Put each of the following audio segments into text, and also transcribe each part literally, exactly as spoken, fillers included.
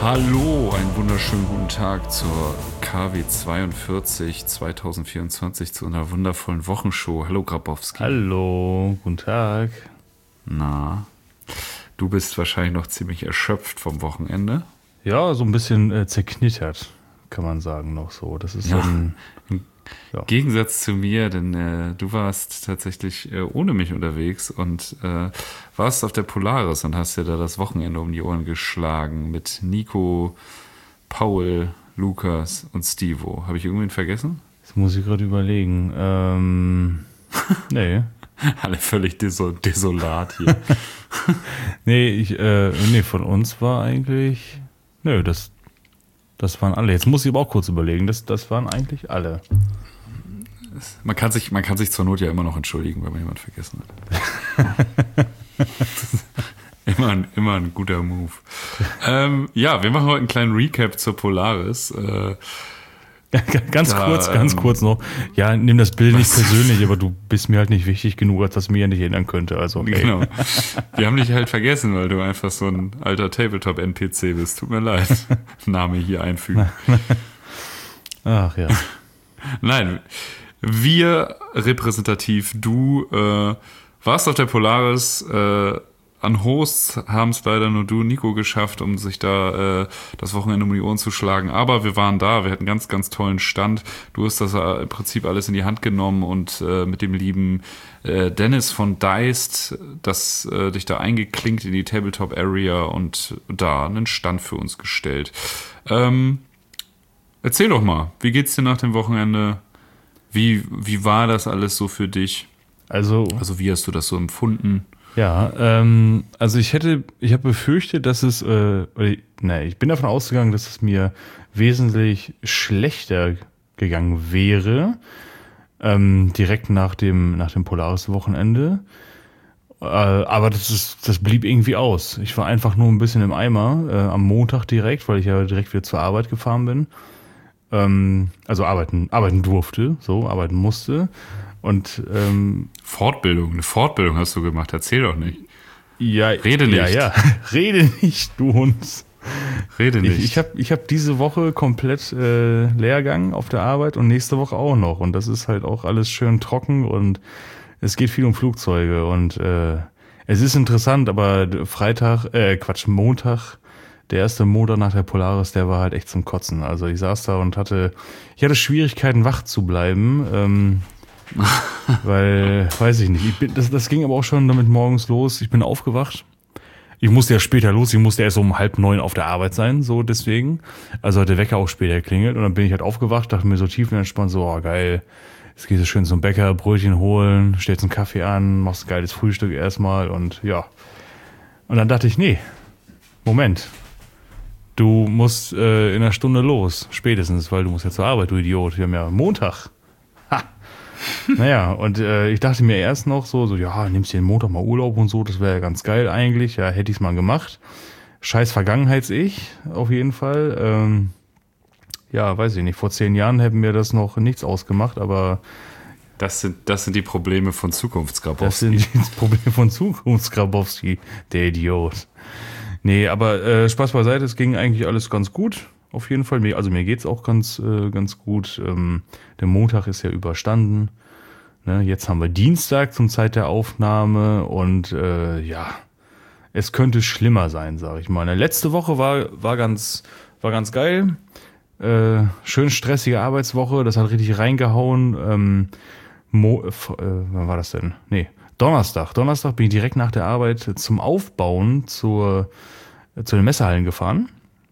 Hallo, einen wunderschönen guten Tag zur K W zweiundvierzig zweitausendvierundzwanzig, zu einer wundervollen Wochenshow. Hallo Grabowski. Hallo, guten Tag. Na, du bist wahrscheinlich noch ziemlich erschöpft vom Wochenende. Ja, so ein bisschen äh, zerknittert, kann man sagen, noch so. Das ist Ja. so ein... Im Gegensatz zu mir, denn äh, du warst tatsächlich äh, ohne mich unterwegs und äh, warst auf der Polaris und hast dir da das Wochenende um die Ohren geschlagen mit Nico, Paul, Lukas und Stevo. Habe ich irgendwen vergessen? Jetzt muss ich gerade überlegen. Ähm, nee. Alle völlig desol- desolat hier. nee, ich, äh, nee, von uns war eigentlich... Nö, das, das waren alle. Jetzt muss ich aber auch kurz überlegen. Das, das waren eigentlich alle. Man kann, sich, man kann sich zur Not ja immer noch entschuldigen, wenn man jemanden vergessen hat. immer, ein, immer ein guter Move. ähm, ja, wir machen heute einen kleinen Recap zur Polaris. Äh, ganz da, kurz, ganz ähm, kurz noch. Ja, nimm das Bild nicht persönlich, aber du bist mir halt nicht wichtig genug, als dass mir ja nicht erinnern könnte. Also, okay. Genau. Wir haben dich halt vergessen, weil du einfach so ein alter Tabletop-N P C bist. Tut mir leid. Name hier einfügen. Ach ja. Nein, wir repräsentativ, du äh, warst auf der Polaris, äh, an Hosts haben es leider nur du, Nico, geschafft, um sich da äh, das Wochenende um die Ohren zu schlagen, aber wir waren da, wir hatten einen ganz, ganz tollen Stand, du hast das äh, im Prinzip alles in die Hand genommen und äh, mit dem lieben äh, Dennis von Deist, das äh, dich da eingeklinkt in die Tabletop-Area und da einen Stand für uns gestellt. Ähm, erzähl doch mal, wie geht's dir nach dem Wochenende? Wie, wie war das alles so für dich? Also, also wie hast du das so empfunden? Ja, ähm, also ich hätte, ich habe befürchtet, dass es, äh, ne, ich bin davon ausgegangen, dass es mir wesentlich schlechter gegangen wäre, ähm, direkt nach dem, nach dem Polaris-Wochenende. Äh, aber das ist, das blieb irgendwie aus. Ich war einfach nur ein bisschen im Eimer, äh, am Montag direkt, weil ich ja direkt wieder zur Arbeit gefahren bin. Ähm, also arbeiten, arbeiten durfte, so, arbeiten musste. Und ähm, Fortbildung, eine Fortbildung hast du gemacht, erzähl doch nicht. Ja, rede nicht. Ja, ja, rede nicht, du Hund. Rede nicht. Ich, ich habe ich hab diese Woche komplett äh, Lehrgang auf der Arbeit und nächste Woche auch noch. Und das ist halt auch alles schön trocken und es geht viel um Flugzeuge. Und äh, es ist interessant, aber Freitag, äh, Quatsch, Montag, der erste Montag nach der Polaris, der war halt echt zum Kotzen. Also ich saß da und hatte, ich hatte Schwierigkeiten, wach zu bleiben. Ähm, Weil, weiß ich nicht, ich bin, das, das ging aber auch schon damit morgens los. Ich bin aufgewacht. Ich musste ja später los, ich musste erst um halb neun auf der Arbeit sein, so deswegen. Also hat der Wecker auch später geklingelt und dann bin ich halt aufgewacht, dachte mir so tiefenentspannt, so, oh geil, jetzt gehst du schön zum Bäcker, Brötchen holen, stellst einen Kaffee an, machst ein geiles Frühstück erstmal und ja. Und dann dachte ich, nee, Moment, du musst äh, in einer Stunde los, spätestens, weil du musst ja zur Arbeit, du Idiot. Wir haben ja Montag. Ha! Naja, und äh, ich dachte mir erst noch so, so, ja, nimmst dir den Montag mal Urlaub und so, das wäre ja ganz geil eigentlich, ja, hätte ich es mal gemacht. Scheiß Vergangenheits-Ich, auf jeden Fall. Ähm, ja, weiß ich nicht, vor zehn Jahren hätten mir das noch nichts ausgemacht, aber... Das sind, das sind die Probleme von Zukunftsgrabowski. Das sind die Probleme von Zukunftsgrabowski, der Idiot. Nee, aber äh, Spaß beiseite, es ging eigentlich alles ganz gut. Auf jeden Fall, also mir geht's auch ganz äh, ganz gut. Ähm, der Montag ist ja überstanden. Ne, jetzt haben wir Dienstag zum Zeit der Aufnahme und äh, ja, es könnte schlimmer sein, sage ich mal. Letzte Woche war war ganz war ganz geil. Äh, schön stressige Arbeitswoche, das hat richtig reingehauen. Ähm, Mo, äh, wann war das denn? Nee, Donnerstag. Donnerstag bin ich direkt nach der Arbeit zum Aufbauen zur zu den Messehallen gefahren.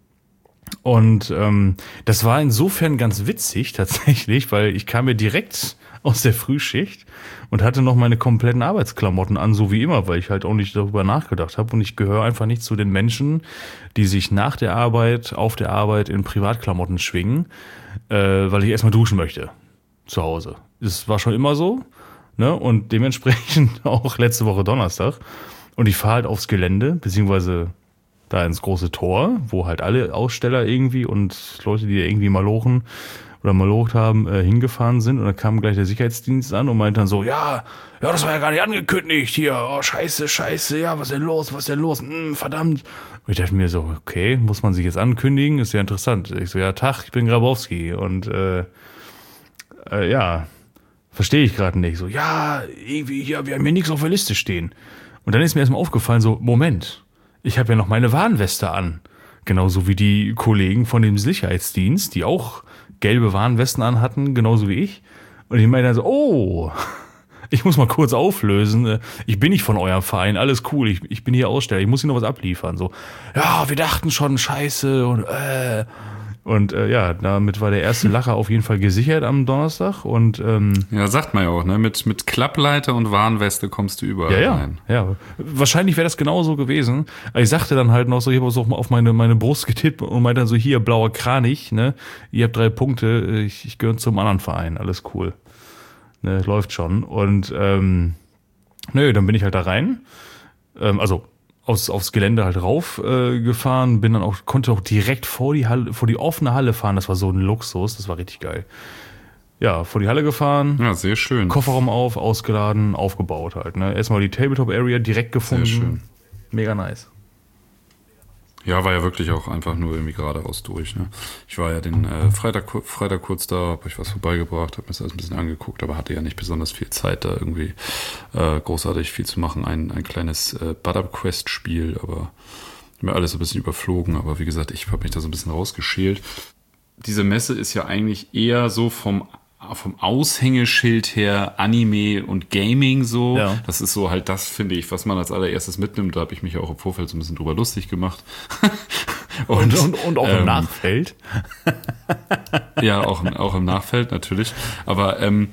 Und ähm, das war insofern ganz witzig tatsächlich, weil ich kam mir direkt aus der Frühschicht und hatte noch meine kompletten Arbeitsklamotten an, so wie immer, weil ich halt auch nicht darüber nachgedacht habe. Und ich gehöre einfach nicht zu den Menschen, die sich nach der Arbeit, auf der Arbeit in Privatklamotten schwingen, äh, weil ich erstmal duschen möchte zu Hause. Das war schon immer so, ne? Und dementsprechend auch letzte Woche Donnerstag. Und ich fahre halt aufs Gelände, beziehungsweise da ins große Tor, wo halt alle Aussteller irgendwie und Leute, die da irgendwie mal lochen oder malocht haben, äh, hingefahren sind und dann kam gleich der Sicherheitsdienst an und meinte dann so, ja, ja, das war ja gar nicht angekündigt hier, oh, scheiße, scheiße, ja, was ist denn los, was ist denn los, hm, verdammt. Und ich dachte mir so, okay, muss man sich jetzt ankündigen, ist ja interessant. Ich so, ja, Tag, ich bin Grabowski und äh, äh, ja, verstehe ich gerade nicht. So, ja, irgendwie, ja, wir haben hier nichts auf der Liste stehen. Und dann ist mir erstmal aufgefallen, so, Moment, ich habe ja noch meine Warnweste an. Genauso wie die Kollegen von dem Sicherheitsdienst, die auch gelbe Warnwesten anhatten, genauso wie ich. Und ich meine dann so, oh, ich muss mal kurz auflösen. Ich bin nicht von eurem Verein, alles cool, ich, ich bin hier Aussteller, ich muss hier noch was abliefern. So, ja, wir dachten schon, scheiße und äh. Und äh, ja, damit war der erste Lacher auf jeden Fall gesichert am Donnerstag. Und ähm, ja, sagt man ja auch, ne? Mit, mit Klappleiter und Warnweste kommst du überall ja, ja, rein. Ja, wahrscheinlich wäre das genauso gewesen. Aber ich sagte dann halt noch so, ich habe auch mal auf meine, meine Brust getippt und meinte dann so, hier, blauer Kranich, ne? Ihr habt drei Punkte, ich, ich gehöre zum anderen Verein, alles cool. Ne, läuft schon. Und ähm, nö, dann bin ich halt da rein. Ähm, also Aus, aufs Gelände halt rauf äh, gefahren, bin dann auch, konnte auch direkt vor die Halle, vor die offene Halle fahren, das war so ein Luxus, das war richtig geil. Ja, vor die Halle gefahren. Ja, sehr schön. Kofferraum auf, ausgeladen, aufgebaut halt, ne. Erstmal die Tabletop-Area direkt gefunden. Sehr schön. Mega nice. Ja, war ja wirklich auch einfach nur irgendwie geradeaus durch. Ne? Ich war ja den äh, Freitag, Freitag kurz da, habe ich was vorbeigebracht, habe mir das alles ein bisschen angeguckt, aber hatte ja nicht besonders viel Zeit, da irgendwie äh, großartig viel zu machen. Ein, ein kleines äh, Butter-Quest-Spiel, aber mir alles so ein bisschen überflogen. Aber wie gesagt, ich habe mich da so ein bisschen rausgeschält. Diese Messe ist ja eigentlich eher so vom vom Aushängeschild her Anime und Gaming so. Ja. Das ist so halt das, finde ich, was man als allererstes mitnimmt. Da habe ich mich auch im Vorfeld so ein bisschen drüber lustig gemacht. und, und, und auch ähm, im Nachfeld. Ja, auch, auch im Nachfeld natürlich. Aber ähm,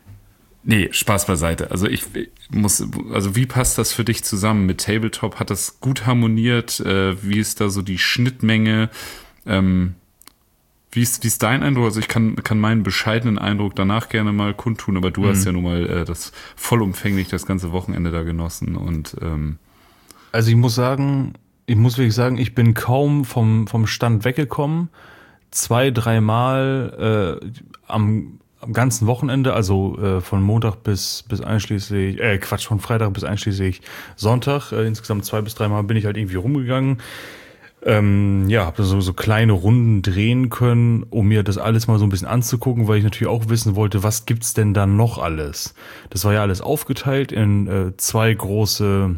nee, Spaß beiseite. Also ich muss, also wie passt das für dich zusammen mit Tabletop? Hat das gut harmoniert? Äh, wie ist da so die Schnittmenge? Ähm, Wie ist, wie ist dein Eindruck? Also ich kann, kann meinen bescheidenen Eindruck danach gerne mal kundtun, aber du mhm. hast ja nun mal äh, das vollumfänglich das ganze Wochenende da genossen und ähm also ich muss sagen, ich muss wirklich sagen, ich bin kaum vom, vom Stand weggekommen. Zwei, dreimal äh, am, am ganzen Wochenende, also äh, von Montag bis, bis einschließlich, äh Quatsch, von Freitag bis einschließlich Sonntag. Äh, insgesamt zwei bis dreimal bin ich halt irgendwie rumgegangen. Ähm, ja, habe so, so kleine Runden drehen können, um mir das alles mal so ein bisschen anzugucken, weil ich natürlich auch wissen wollte, was gibt's denn da noch alles? Das war ja alles aufgeteilt in äh, zwei große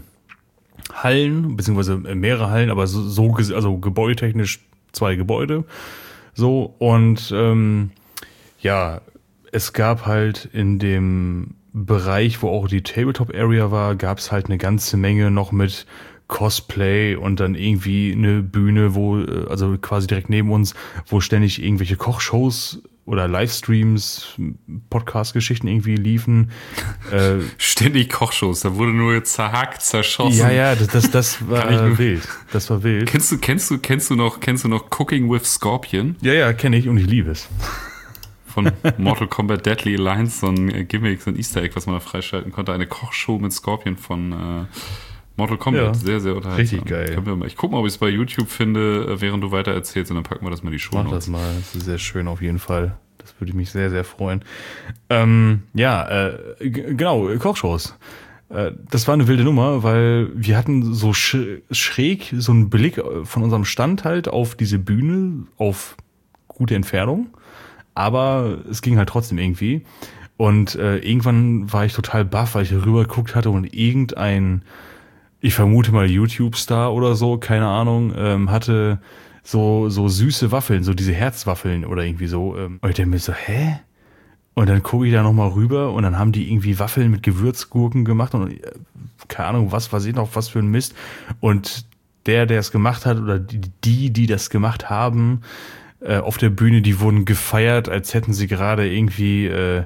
Hallen, beziehungsweise mehrere Hallen, aber so, so also gebäudetechnisch zwei Gebäude. So, und ähm, ja, es gab halt in dem Bereich, wo auch die Tabletop-Area war, gab's halt eine ganze Menge noch mit Cosplay und dann irgendwie eine Bühne, wo, also quasi direkt neben uns, wo ständig irgendwelche Kochshows oder Livestreams, Podcast-Geschichten irgendwie liefen. Äh, ständig Kochshows, da wurde nur zerhackt, zerschossen. Ja, ja, das, das, das war wild. Das war wild. Kennst du, kennst du, kennst du noch, kennst du noch Cooking with Scorpion? Ja, ja, kenne ich und ich liebe es. Von Mortal Kombat Deadly Alliance, so ein Gimmick, so ein Easter Egg, was man da freischalten konnte. Eine Kochshow mit Scorpion von äh, Mortal Kombat, ja, sehr, sehr unterhaltsam. Richtig geil. Können wir mal, ich gucke mal, ob ich es bei YouTube finde, während du weiter erzählst, und dann packen wir das mal in die Show Notes. Mach das mal, das ist sehr schön auf jeden Fall. Das würde mich sehr, sehr freuen. Ähm, ja, äh, g- genau, Kochshows. Äh, das war eine wilde Nummer, weil wir hatten so sch- schräg so einen Blick von unserem Stand halt auf diese Bühne, auf gute Entfernung. Aber es ging halt trotzdem irgendwie. Und äh, irgendwann war ich total baff, weil ich rüber geguckt hatte und irgendein, ich vermute mal YouTube-Star oder so, keine Ahnung, ähm, hatte so so süße Waffeln, so diese Herzwaffeln oder irgendwie so. Ähm. Und ich denke mir so, hä? Und dann gucke ich da nochmal rüber und dann haben die irgendwie Waffeln mit Gewürzgurken gemacht und äh, keine Ahnung, was weiß ich noch, was für ein Mist. Und der, der es gemacht hat oder die, die, die das gemacht haben, äh, auf der Bühne, die wurden gefeiert, als hätten sie gerade irgendwie äh,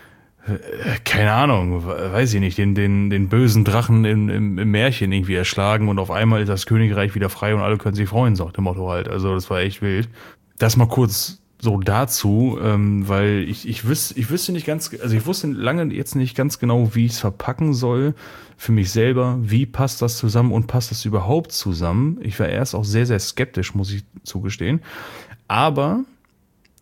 keine Ahnung, weiß ich nicht, den, den, den bösen Drachen im, im, im Märchen irgendwie erschlagen und auf einmal ist das Königreich wieder frei und alle können sich freuen, sagt der Motto halt. Also das war echt wild. Das mal kurz so dazu, ähm, weil ich, ich wüsste, ich wüsste nicht ganz, also ich wusste lange jetzt nicht ganz genau, wie ich es verpacken soll für mich selber. Wie passt das zusammen und passt das überhaupt zusammen? Ich war erst auch sehr, sehr skeptisch, muss ich zugestehen. Aber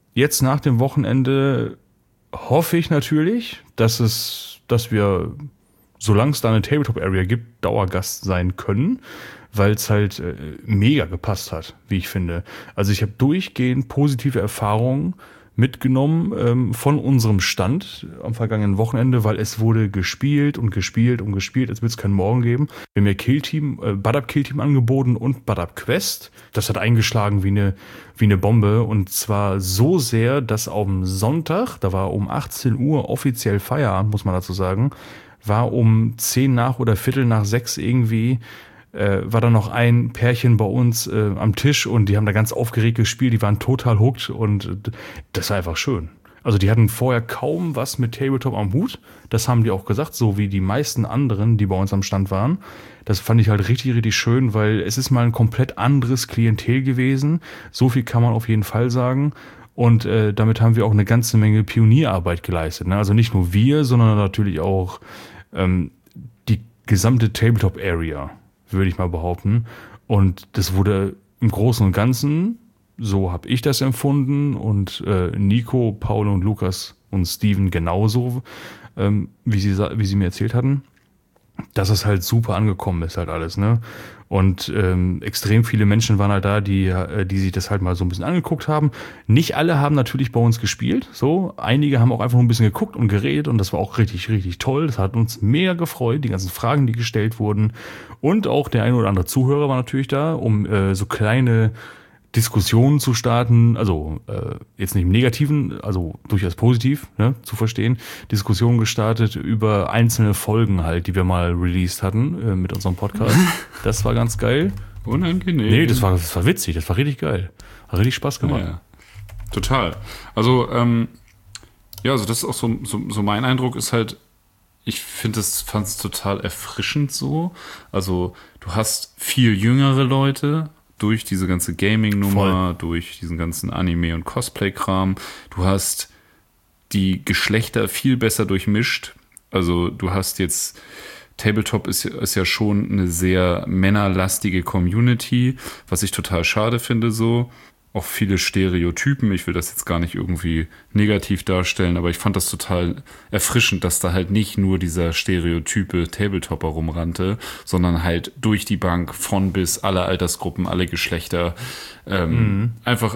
jetzt nach dem Wochenende hoffe ich natürlich, dass es, dass wir, solange es da eine Tabletop-Area gibt, Dauergast sein können, weil es halt äh, mega gepasst hat, wie ich finde. Also ich habe durchgehend positive Erfahrungen mitgenommen ähm, von unserem Stand am vergangenen Wochenende, weil es wurde gespielt und gespielt und gespielt. Es wird es keinen Morgen geben. Wir haben ja Killteam, äh, Bad-Up Killteam angeboten und Bad-Up Quest. Das hat eingeschlagen wie eine, wie eine Bombe, und zwar so sehr, dass am Sonntag, da war um achtzehn Uhr offiziell Feierabend, muss man dazu sagen, war um zehn nach oder Viertel nach sechs irgendwie Äh, war da noch ein Pärchen bei uns äh, am Tisch, und die haben da ganz aufgeregt gespielt, die waren total hooked, und äh, das war einfach schön. Also die hatten vorher kaum was mit Tabletop am Hut, das haben die auch gesagt, so wie die meisten anderen, die bei uns am Stand waren. Das fand ich halt richtig, richtig schön, weil es ist mal ein komplett anderes Klientel gewesen, so viel kann man auf jeden Fall sagen. Und äh, damit haben wir auch eine ganze Menge Pionierarbeit geleistet, ne? Also nicht nur wir, sondern natürlich auch ähm, die gesamte Tabletop-Area, würde ich mal behaupten. Und das wurde im Großen und Ganzen, so habe ich das empfunden, und äh, Nico, Paul und Lukas und Steven genauso, ähm, wie sie wie sie mir erzählt hatten, dass es halt super angekommen ist halt alles, ne? Und ähm, extrem viele Menschen waren halt da, die die sich das halt mal so ein bisschen angeguckt haben. Nicht alle haben natürlich bei uns gespielt, so. Einige haben auch einfach nur ein bisschen geguckt und geredet, und das war auch richtig, richtig toll. Das hat uns mega gefreut, die ganzen Fragen, die gestellt wurden. Und auch der eine oder andere Zuhörer war natürlich da, um äh, so kleine Diskussionen zu starten, also äh, jetzt nicht im Negativen, also durchaus positiv, ne, zu verstehen, Diskussionen gestartet über einzelne Folgen halt, die wir mal released hatten äh, mit unserem Podcast. Das war ganz geil. Unangenehm. Nee, das war, das war witzig, das war richtig geil. Hat richtig Spaß gemacht. Ja, ja. Total. Also, ähm, ja, also das ist auch so, so, so mein Eindruck ist halt, ich finde es, fand es total erfrischend so. Also, du hast viel jüngere Leute, durch diese ganze Gaming-Nummer, durch diesen ganzen Anime- und Cosplay-Kram. Du hast die Geschlechter viel besser durchmischt. Also du hast jetzt, Tabletop ist, ist ja schon eine sehr männerlastige Community, was ich total schade finde so. Auch viele Stereotypen, ich will das jetzt gar nicht irgendwie negativ darstellen, aber ich fand das total erfrischend, dass da halt nicht nur dieser stereotype Tabletopper rumrannte, sondern halt durch die Bank von bis alle Altersgruppen, alle Geschlechter. Ähm, mhm. Einfach,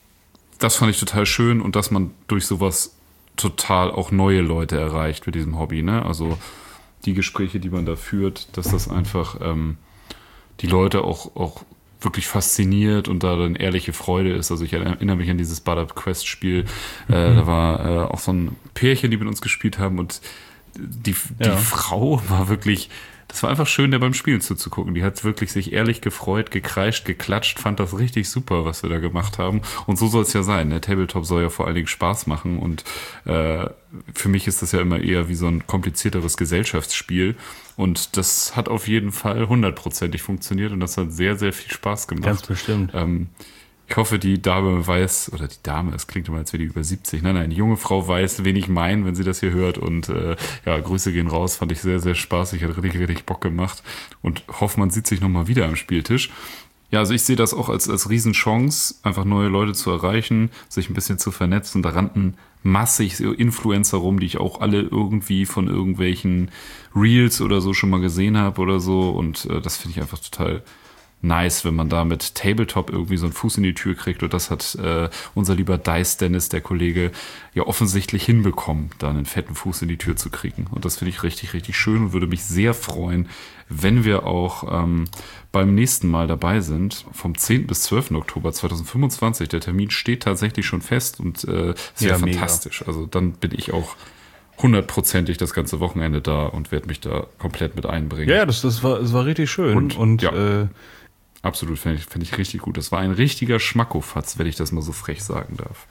das fand ich total schön, und dass man durch sowas total auch neue Leute erreicht mit diesem Hobby, ne? Also die Gespräche, die man da führt, dass das einfach ähm, die Leute auch, auch wirklich fasziniert und da dann ehrliche Freude ist. Also ich erinnere mich an dieses Bad-Up Quest Spiel. Mhm. Äh, da war äh, auch so ein Pärchen, die mit uns gespielt haben, und die, die ja. Frau war wirklich, das war einfach schön, der beim Spielen zuzugucken. Die hat wirklich sich ehrlich gefreut, gekreischt, geklatscht, fand das richtig super, was wir da gemacht haben. Und so soll es ja sein. Der Tabletop soll ja vor allen Dingen Spaß machen, und äh, für mich ist das ja immer eher wie so ein komplizierteres Gesellschaftsspiel. Und das hat auf jeden Fall hundertprozentig funktioniert, und das hat sehr, sehr viel Spaß gemacht. Ganz bestimmt. Ähm, ich hoffe, die Dame weiß, oder die Dame, es klingt immer, als wäre die über siebzig. Nein, nein, die junge Frau weiß, wen ich meine, wenn sie das hier hört. Und äh, ja, Grüße gehen raus, fand ich sehr, sehr spaßig, hat richtig, richtig Bock gemacht. Und hoffe, man sieht sich nochmal wieder am Spieltisch. Ja, also ich sehe das auch als, als Riesenchance, einfach neue Leute zu erreichen, sich ein bisschen zu vernetzen. Da rannten massig Influencer rum, die ich auch alle irgendwie von irgendwelchen Reels oder so schon mal gesehen habe oder so. Und äh, das finde ich einfach total nice, wenn man da mit Tabletop irgendwie so einen Fuß in die Tür kriegt. Und das hat äh, unser lieber Dice Dennis, der Kollege, ja offensichtlich hinbekommen, da einen fetten Fuß in die Tür zu kriegen. Und das finde ich richtig, richtig schön und würde mich sehr freuen, wenn wir auch ähm, beim nächsten Mal dabei sind, vom zehnten bis zwölften Oktober zweitausendfünfundzwanzig. Der Termin steht tatsächlich schon fest, und äh, es wäre ja, fantastisch. Mega. Also dann bin ich auch hundertprozentig das ganze Wochenende da und werde mich da komplett mit einbringen. Ja, das, das, war, das war richtig schön. Und, und ja, äh, absolut, finde ich, find ich richtig gut. Das war ein richtiger Schmackofatz, wenn ich das mal so frech sagen darf.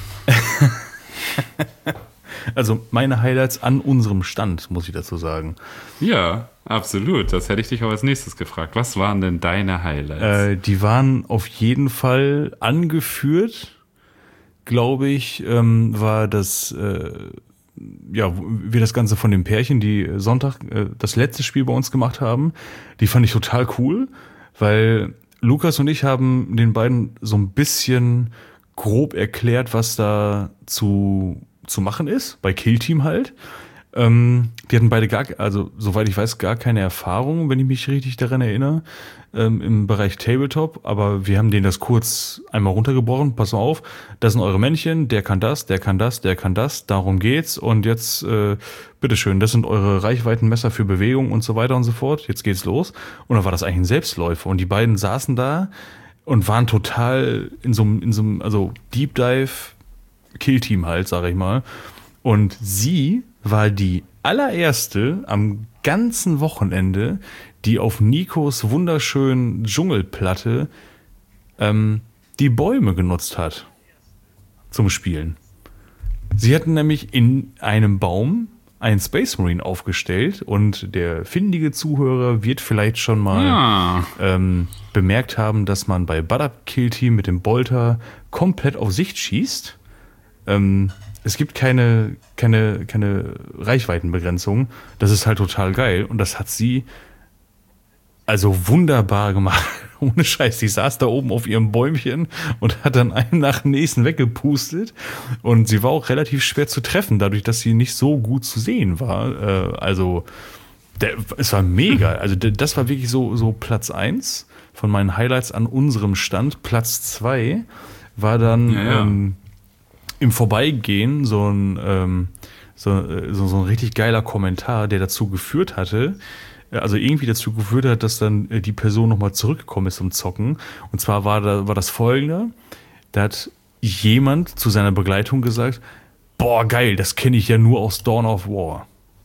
Also meine Highlights an unserem Stand, muss ich dazu sagen. Ja, absolut. Das hätte ich dich auch als nächstes gefragt. Was waren denn deine Highlights? Äh, die waren auf jeden Fall angeführt, glaube ich, ähm, war das, äh, ja, wie das Ganze von den Pärchen, die Sonntag äh, das letzte Spiel bei uns gemacht haben. Die fand ich total cool, weil Lukas und ich haben den beiden so ein bisschen grob erklärt, was da zu, zu machen ist, bei Kill Team halt. Ähm, die hatten beide gar, also soweit ich weiß, gar keine Erfahrung, wenn ich mich richtig daran erinnere, ähm, im Bereich Tabletop, aber wir haben denen das kurz einmal runtergebrochen, pass mal auf, das sind eure Männchen, der kann das, der kann das, der kann das, darum geht's und jetzt, äh, bitteschön, das sind eure Reichweitenmesser für Bewegung und so weiter und so fort, jetzt geht's los. Und dann war das eigentlich ein Selbstläufer und die beiden saßen da und waren total in so einem, in so einem, also Deep Dive Kill-Team halt, sag ich mal. Und sie war die allererste am ganzen Wochenende, die auf Nikos wunderschönen Dschungelplatte ähm, die Bäume genutzt hat zum Spielen. Sie hatten nämlich in einem Baum einen Space Marine aufgestellt und der findige Zuhörer wird vielleicht schon mal Ja. ähm, bemerkt haben, dass man bei Butt-Up Kill Team mit dem Bolter komplett auf Sicht schießt. Ähm, es gibt keine, keine, keine Reichweitenbegrenzung. Das ist halt total geil. Und das hat sie also wunderbar gemacht. Ohne Scheiß. Die saß da oben auf ihrem Bäumchen und hat dann einen nach dem nächsten weggepustet. Und sie war auch relativ schwer zu treffen, dadurch, dass sie nicht so gut zu sehen war. Äh, also, der, es war mega. Also, das war wirklich so, so Platz eins von meinen Highlights an unserem Stand. Platz zwei war dann Ja, ja. Ähm, im Vorbeigehen so ein, ähm, so, so, so ein richtig geiler Kommentar, der dazu geführt hatte, also irgendwie dazu geführt hat, dass dann die Person nochmal zurückgekommen ist zum Zocken. Und zwar war, da, war das folgende, da hat jemand zu seiner Begleitung gesagt, boah geil, das kenne ich ja nur aus Dawn of War.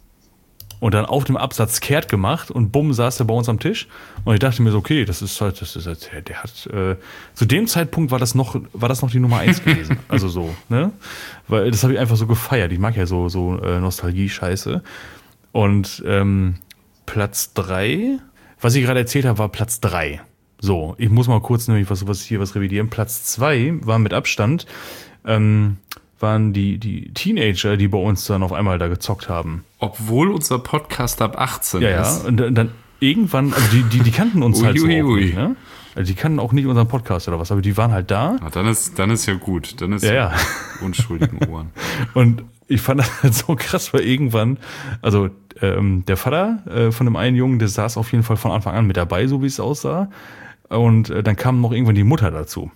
Und dann auf dem Absatz kehrt gemacht und bumm, saß der bei uns am Tisch. Und ich dachte mir so, okay, das ist halt, das ist halt, der, der hat, äh, zu dem Zeitpunkt war das noch, war das noch die Nummer eins gewesen. Also so, ne? Weil das habe ich einfach so gefeiert. Ich mag ja so, so äh, Nostalgie-Scheiße. Und ähm, Platz drei, was ich gerade erzählt habe, war Platz drei. So, ich muss mal kurz nämlich was, was hier was revidieren. Platz zwei war mit Abstand, ähm, waren die, die Teenager, die bei uns dann auf einmal da gezockt haben. Obwohl unser Podcast ab achtzehn Ja, ja. ist. Und dann, dann irgendwann, also die, die, die kannten uns Ui, halt so ui, auch ui. nicht, ne? Also die kannten auch nicht unseren Podcast oder was, aber die waren halt da. Ah, dann ist, dann ist ja gut. Dann ist Ja, ja. unschuldigen Ohren. Und ich fand das halt so krass, weil irgendwann, also ähm, der Vater äh, von dem einen Jungen, der saß auf jeden Fall von Anfang an mit dabei, so wie es aussah. Und äh, dann kam noch irgendwann die Mutter dazu.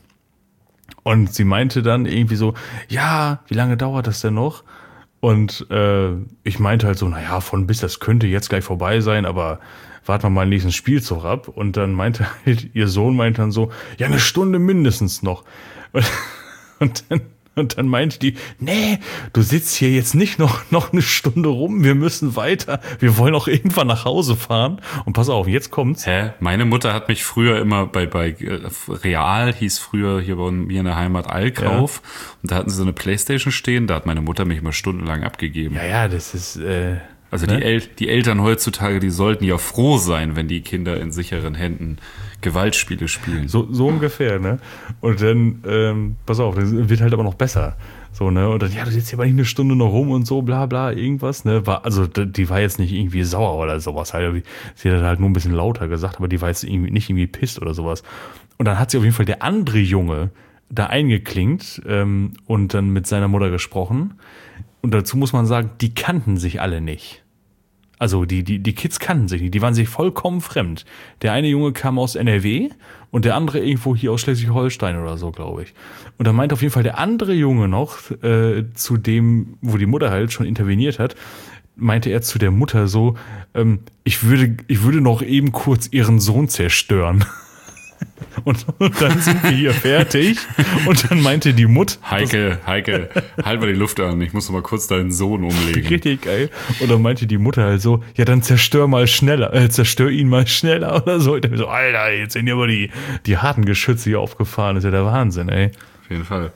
Und sie meinte dann irgendwie so, ja, wie lange dauert das denn noch? Und äh, ich meinte halt so, naja, von bis, das könnte jetzt gleich vorbei sein, aber warten wir mal den nächsten Spielzug ab. Und dann meinte halt, ihr Sohn meinte dann so, ja, eine Stunde mindestens noch. Und, und dann Und dann meinte die, nee, du sitzt hier jetzt nicht noch, noch eine Stunde rum, wir müssen weiter, wir wollen auch irgendwann nach Hause fahren. Und pass auf, jetzt kommt's. Hä? Meine Mutter hat mich früher immer bei, bei Real, hieß früher hier bei mir in der Heimat Allkauf. Ja. Und da hatten sie so eine Playstation stehen, da hat meine Mutter mich immer stundenlang abgegeben. Ja, ja, das ist... Äh, also ne? die, El- die Eltern heutzutage, die sollten ja froh sein, wenn die Kinder in sicheren Händen Gewaltspiele spielen. So, so ungefähr, ne? Und dann, ähm, pass auf, das wird halt aber noch besser. So, ne? Und dann, ja, du sitzt hier aber nicht eine Stunde noch rum und so, bla bla, irgendwas, ne? War, also die war jetzt nicht irgendwie sauer oder sowas. Halt. Sie hat halt nur ein bisschen lauter gesagt, aber die war jetzt irgendwie nicht irgendwie pisst oder sowas. Und dann hat sie auf jeden Fall der andere Junge da eingeklinkt ähm, und dann mit seiner Mutter gesprochen. Und dazu muss man sagen, die kannten sich alle nicht. Also die, die, die Kids kannten sich nicht, die waren sich vollkommen fremd. Der eine Junge kam aus N R W und der andere irgendwo hier aus Schleswig-Holstein oder so, glaube ich. Und da meinte auf jeden Fall der andere Junge noch, äh, zu dem, wo die Mutter halt schon interveniert hat, meinte er zu der Mutter so, ähm, ich würde, ich würde noch eben kurz ihren Sohn zerstören. Und, und dann sind wir hier fertig. Und dann meinte die Mutter... Heike, Heike, halt mal die Luft an. Ich muss noch mal kurz deinen Sohn umlegen. Richtig geil. Und dann meinte die Mutter halt so, ja, dann zerstör mal schneller, äh, zerstör ihn mal schneller oder so. Und dann so, Alter, jetzt sind ja aber die, die harten Geschütze hier aufgefahren. Das ist ja der Wahnsinn, ey. Auf jeden Fall.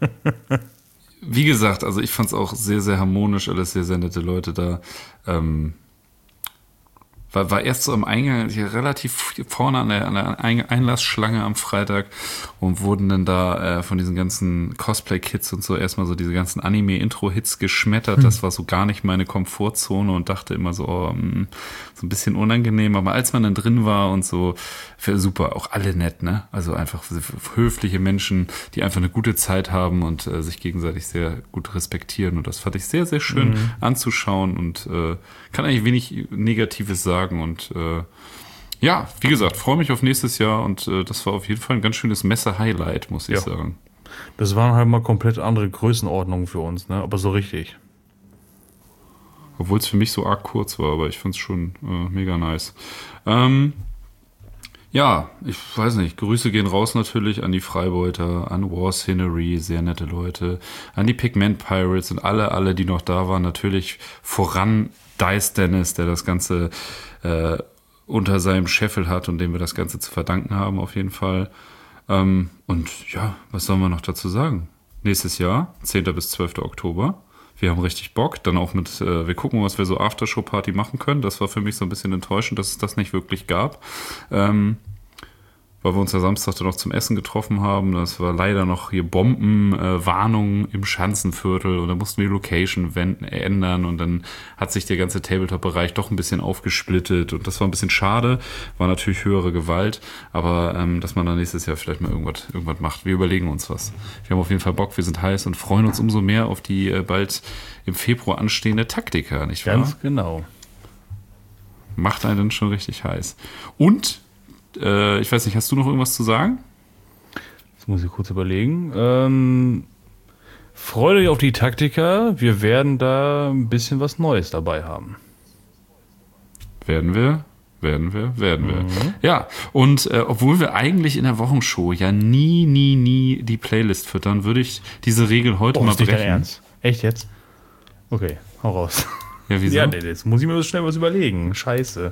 Wie gesagt, also ich fand's auch sehr, sehr harmonisch. Alles sehr, sehr nette Leute da. Ähm, war, war erst so am Eingang, hier relativ vorne an der, an der Einlassschlange am Freitag und wurden dann da äh, von diesen ganzen Cosplay-Kids und so erstmal so diese ganzen Anime-Intro-Hits geschmettert. Hm. Das war so gar nicht meine Komfortzone und dachte immer so, oh, mh, so ein bisschen unangenehm. Aber als man dann drin war und so, super, auch alle nett, ne? Also einfach höfliche Menschen, die einfach eine gute Zeit haben und äh, sich gegenseitig sehr gut respektieren. Und das fand ich sehr, sehr schön mhm. anzuschauen und äh, kann eigentlich wenig Negatives sagen. Und äh, ja, wie gesagt, freue mich auf nächstes Jahr und äh, das war auf jeden Fall ein ganz schönes Messe-Highlight, muss ich ja. sagen. Das waren halt mal komplett andere Größenordnungen für uns, ne? Aber so richtig. Obwohl es für mich so arg kurz war, aber ich fand es schon äh, mega nice. Ähm, Ja, ich weiß nicht, Grüße gehen raus natürlich an die Freibeuter, an War Scenery, sehr nette Leute, an die Pigment Pirates und alle, alle, die noch da waren, natürlich voran Dice Dennis, der das Ganze äh, unter seinem Scheffel hat und dem wir das Ganze zu verdanken haben auf jeden Fall. Ähm, und ja, was sollen wir noch dazu sagen? Nächstes Jahr, zehnten bis zwölften Oktober. Wir haben richtig Bock, dann auch mit, äh, wir gucken, was wir so Aftershow-Party machen können. Das war für mich so ein bisschen enttäuschend, dass es das nicht wirklich gab. Ähm, weil wir uns ja Samstag dann noch zum Essen getroffen haben. Das war leider noch hier Bombenwarnung äh, im Schanzenviertel und da mussten wir die Location wenden, ändern und dann hat sich der ganze Tabletop-Bereich doch ein bisschen aufgesplittet und das war ein bisschen schade, war natürlich höhere Gewalt, aber ähm, dass man dann nächstes Jahr vielleicht mal irgendwas, irgendwas macht. Wir überlegen uns was. Wir haben auf jeden Fall Bock, wir sind heiß und freuen uns umso mehr auf die äh, bald im Februar anstehende Taktika, nicht wahr? Ganz genau. Macht einen dann schon richtig heiß. Und Äh, ich weiß nicht, hast du noch irgendwas zu sagen? Das muss ich kurz überlegen. Ähm, freue dich auf die Taktika. Wir werden da ein bisschen was Neues dabei haben. Werden wir, werden wir, werden wir. Mhm. Ja, und äh, obwohl wir eigentlich in der Wochenshow ja nie, nie, nie die Playlist füttern, würde ich diese Regel heute oh, mal ist nicht brechen. Dein Ernst? Echt jetzt? Okay, hau raus. Ja, wieso? Ja, jetzt muss ich mir schnell was überlegen. Scheiße.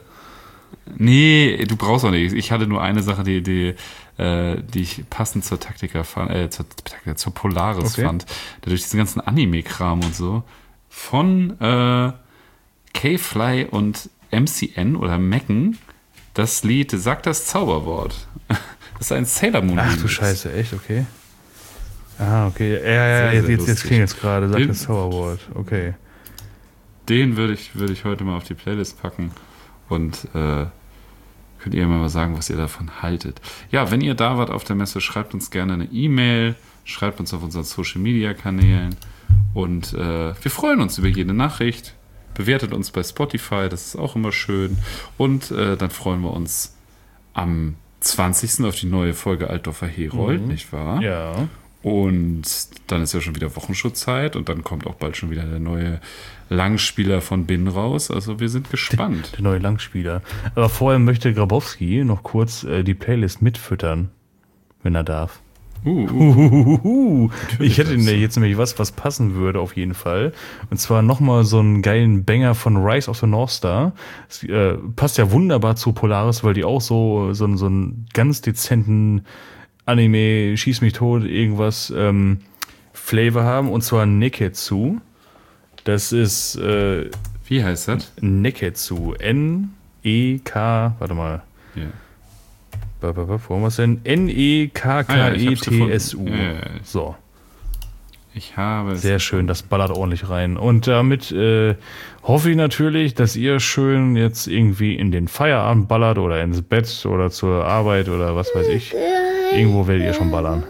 Nee, du brauchst auch nichts. Ich hatte nur eine Sache, die, die, äh, die ich passend zur Taktika fand, äh, zur, zur Polaris okay. fand. Durch diesen ganzen Anime-Kram und so. Von äh, K-Fly und M C N oder Mecken das Lied Sag das Zauberwort. Das ist ein Sailor Moon Ach du Scheiße, echt? Okay. Ah, okay. Ja, ja, ja, jetzt, jetzt, jetzt klingt es gerade. Sag den, das Zauberwort. Okay. Den würde ich, würd ich heute mal auf die Playlist packen. Und äh, könnt ihr mal sagen, was ihr davon haltet. Ja, wenn ihr da wart auf der Messe, schreibt uns gerne eine E-Mail, schreibt uns auf unseren Social-Media-Kanälen und äh, wir freuen uns über jede Nachricht. Bewertet uns bei Spotify, das ist auch immer schön. Und äh, dann freuen wir uns am zwanzigsten auf die neue Folge Altdorfer Herold, mhm. nicht wahr? Ja. Und dann ist ja schon wieder Wochenschutzeit und dann kommt auch bald schon wieder der neue Langspieler von Bin raus. Also wir sind gespannt. Der, der neue Langspieler. Aber vorher möchte Grabowski noch kurz äh, die Playlist mitfüttern, wenn er darf. Uh, uh, uh, uh. Ich hätte jetzt nämlich was, was passen würde auf jeden Fall. Und zwar nochmal so einen geilen Banger von Rise of the North Star. Das, äh, passt ja wunderbar zu Polaris, weil die auch so, so, so einen ganz dezenten Anime, Schieß mich tot, irgendwas ähm, Flavor haben. Und zwar Neketsu. Das ist äh, wie heißt das? Neketsu. N E K Warte mal. Ja. Wo haben wir es denn? N E K K E T S U. Ja, ja, ja. So. Ich habe es. Sehr schön, das ballert ordentlich rein. Und damit äh, hoffe ich natürlich, dass ihr schön jetzt irgendwie in den Feierabend ballert oder ins Bett oder zur Arbeit oder was weiß ich. Irgendwo werdet ihr schon ballern.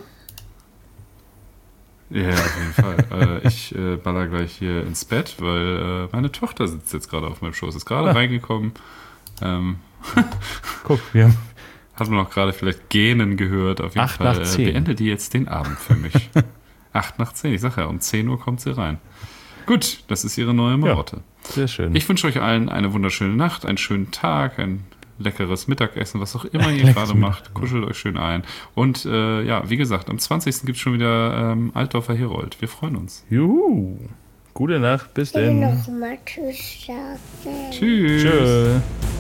Ja, auf jeden Fall. äh, ich äh, baller gleich hier ins Bett, weil äh, meine Tochter sitzt jetzt gerade auf meinem Schoß. Ist gerade ah. reingekommen. Ähm, Guck, wir haben hat man auch gerade vielleicht Gähnen gehört. Auf jeden Acht Fall nach zehn. Beende die jetzt den Abend für mich. Acht nach zehn, ich sag ja, um zehn Uhr kommt sie rein. Gut, das ist ihre neue Marotte. Ja, sehr schön. Ich wünsche euch allen eine wunderschöne Nacht, einen schönen Tag, ein leckeres Mittagessen, was auch immer ihr gerade macht. Kuschelt euch schön ein. Und äh, ja, wie gesagt, am zwanzigsten gibt es schon wieder ähm, Altdorfer Herold. Wir freuen uns. Juhu. Gute Nacht, bis dann. Ich will noch mal Tschüss sagen. Tschüss. Tschüss.